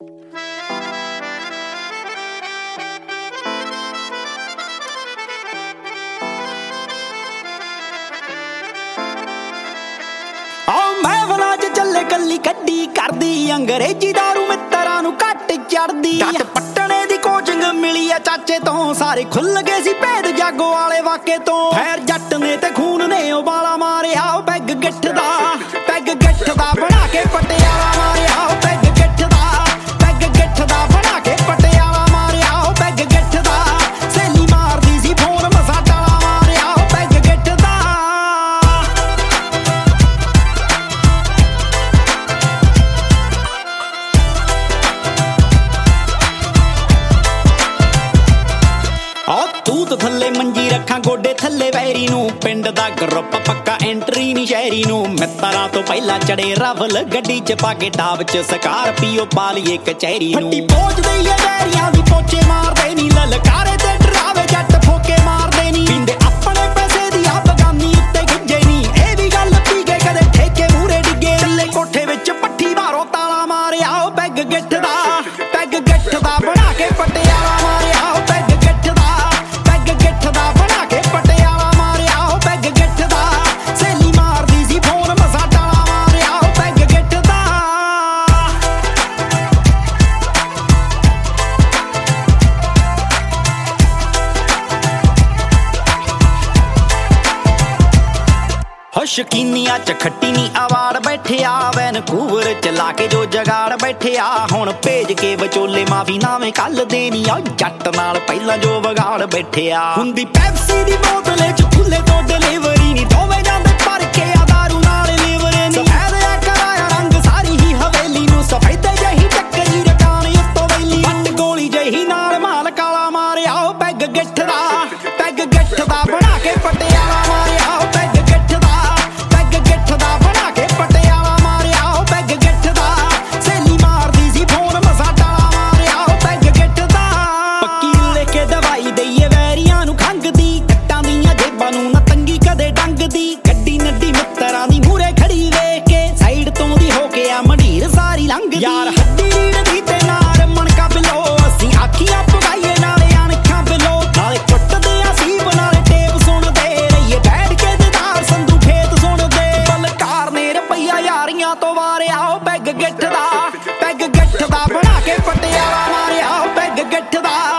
ਚੱਲੇ ਕੱਲੀ ਕੱਢੀ ਕਰਦੀ ਅੰਗਰੇਜ਼ੀ ਦਾਰੂ ਮਿੱਤਰਾਂ ਨੂੰ ਘੱਟ ਚੜਦੀ ਜੱਟ ਪੱਟਣੇ ਦੀ ਕੋਚਿੰਗ ਮਿਲੀ ਆ ਚਾਚੇ ਤੋਂ ਸਾਰੇ ਖੁੱਲ ਗਏ ਸੀ ਭੇਦ ਜਾਗੋ ਵਾਲੇ ਵਾਕੇ ਤੋਂ ਫੇਰ ਜੱਟ ਨੇ ਤੇ ਖੂਨ ਨੇ ਉਬਾਲਾ ਮਾਰਿਆ ਪੈਗ ਗਿੱਠ ਦਾ ਬਣਾ ਕੇ ਪਟਿਆਲਾ ਮਾਰਿਆ ਪੈਗ ਗਿੱਠ ਦਾ ਬਣਾ ਕੇ ਪਟਿਆਲਾ ਮਾਰਿਆ ਪੈਗ ਗਿੱਠ ਦਾ ਸਹੇਲੀ ਮਾਰਦੀ ਸੀ ਫੋਨ ਮਸਾ ਡਾਲਾ ਮਾਰਿਆ ਪੈਗ ਗਿੱਠ ਦਾ ਤੂਤ ਥੱਲੇ ਮੰਜੀ ਰੱਖਾਂ ਗੋਡੇ ਥੱਲੇ ਵੈਰੀ ਨੂੰ ਪਿੰਡ ਦਾ ਗਰੁੱਪ ਪੱਕਾ ਐਂਟਰੀ ਨੀ ਸ਼ਹਿਰੀ ਨੂੰ ਮਿੱਤਰਾਂ ਤੋਂ ਪਹਿਲਾਂ ਚੜੇ ਰਵਲ ਗੱਡੀ ਚ ਪਾ ਕੇ ਟਾਪ ਚ ਸਕਾਰਪੀਓ ਪਾ ਲਈਏ ਕਚਹਿਰੀ ਨੂੰ ਫੱਟੀ ਪਹੁੰਚਦੇ ਈ ਵੈਰੀਆਂ ਦੀ ਪੋਚੇ ਮਾਰਦੇ ਨੀ ਲਲਕਾਰੇ ਤੇ ਡਰਾਵੇ ਜੱਟ ਫੋਕੇ ਮਾਰਦੇ ਨੀ ਪੀਂਦੇ ਆਪਣੇ ਪੈਸੇ ਦੀ ਆ ਬਗਾਨੀ ਉੱਤੇ ਗਿੱਜੇ ਨੀ ਇਹ ਵੀ ਗੱਲ ਪੀ ਕੇ ਕਦੇ ਠੇਕੇ ਮੂਰੇ ਡਿੱਗੇ ਚੱਲੇ ਕੋਠੇ ਵਿੱਚ ਪੱਠੀ ਮਾਰੋ ਤਾਲਾ ਮਾਰਿਆ ਉਹ ਪੈਗ ਗਿੱਠ ਦਾ ਬਣਾ ਕੇ ਪਟਿਆਲਾ ਮਾਰਿਆ ਉਹ ਪੈਗ ਗਿੱਠ ਦਾ ਬਣਾ ਕੇ ਪਟਿਆਲਾ ਮਾਰਿਆ ਉਹ ਪੈਗ ਗਿੱਠ ਦਾ ਸਹੇਲੀ ਮਾਰਦੀ ਸੀ ਫੋਨ ਮਸਾ ਡਾਲਾ ਮਾਰਿਆ ਉਹ ਪੈਗ ਗਿੱਠ ਦਾ ਸ਼ਕੀਨੀਆਂ ਚ ਖੱਟੀ ਨੀ ਅਵਾੜ ਬੈਠਿਆ ਵੈਨਕੂਵਰ ਚ ਲਾ ਕੇ ਜੋ ਜਗਾੜ ਬੈਠਿਆ ਹੁਣ ਭੇਜ ਕੇ ਵਿਚੋਲੇ ਮਾਫੀ ਨਾਵੇਂ ਕੱਲ ਦੇਣੀ ਆ ਜੱਟ ਨਾਲ ਪਹਿਲਾਂ ਜੋ ਵਿਗਾੜ ਬੈਠਿਆ ਹੁੰਦੀ ਪੈਪਸੀ ਦੀ ਬੋਤਲੇ ਚ ਖੁੱਲੇ ਤੋਂ ਡਿਲੀਵਰੀ ਨੀ ਦੋਵੇਂ ਜਾਂਦੇ ਭਰ ਕੇ ਆ ਦਾਰੂ ਨਾਲ ਲੀਵਰ ਨੀ ਸਫੈਦ ਕਰਾਇਆ ਰੰਗ ਸਾਰੀ ਹੀ ਹਵੇਲੀ ਨੂੰ ਸਫੈਦੇ ਜਹੀ ਟੱਕਰੀ ਰਕਾਨ ਉੱਤੋਂ ਵੈਲੀ ਵੱਟ ਗੋਲੀ ਜਹੀ ਨਾਲ ਮਾਲ ਕਾਲਾ ਮਾਰਿਆ ਉਹ ਪੈਗ ਗਿੱਠ ਦਾ ਬਣਾ ਕੇ ਪਟਿਆਲਾ ਮਾਰਿਆ ਉਹ ਪੈਗ ਗਿੱਠ ਦਾ ਬਣਾ ਕੇ ਪਟਿਆਲਾ ਮਾਰਿਆ ਉਹ ਪੈਗ ਗਿੱਠ ਦਾ ਸਹੇਲੀ ਮਾਰਦੀ ਸੀ ਫੋਨ ਮਸਾ ਡਾਲਾ ਮਾਰਿਆ ਉਹ ਪੈਗ ਗਿੱਠ ਦਾ ਪੱਕੀ ਲੈ ਕੇ ਦਵਾਈ ਦਈਏ ਵੈਰੀਆਂ ਨੂੰ ਖੰਘ ਦੀ ਕੱਟਾਂ ਦੀਆਂ ਜੇਬਾਂ ਨੂੰ ਨਾ ਤੰਗੀ ਕਦੇ ਡੰਗਦੀ ਗੱਡੀ ਨੱਡੀ ਮਿੱਤਰਾਂ ਦੀ ਮੂਰੇ ਖੜੀ ਵੇਖ ਕੇ ਸਾਈਡ ਤੋਂ ਦੀ ਹੋ ਕੇ ਆ ਮੰਡੀਰ ਸਾਰੀ ਲੰਘਦੀ ਯਾਰ ਹੱਡੀ ਰੀੜ ਦੀ ਤੇ ਨਾਲ ਮਣਕਾ ਬਿਲੋ ਅਸੀਂ ਆਖੀਆਂ ਪਵਾਈਏ ਨਾਲੇ ਅਣਖਾਂ ਬਿਲੋ ਨਾਲੇ ਕੁੱਟਦੇ ਆ ਸੀਬ ਨਾਲੇ ਟੇਪ ਸੁਣਦੇ ਰਹੀਏ ਬੈਠ ਕੇ ਦਿਦਾਰ ਸੰਧੂ ਖੇਤ ਸੁਣਦੇ ਬਲਕਾਰ ਨੇ ਰੁਪਈਆ ਯਾਰੀਆਂ ਤੋਂ ਵਾਰਿਆ ਉਹ ਪੈਗ ਗਿੱਠ ਦਾ ਬਣਾ ਕੇ ਪਟਿਆਲਾ ਮਾਰਿਆ ਉਹ ਪੈਗ ਗਿੱਠ ਦਾ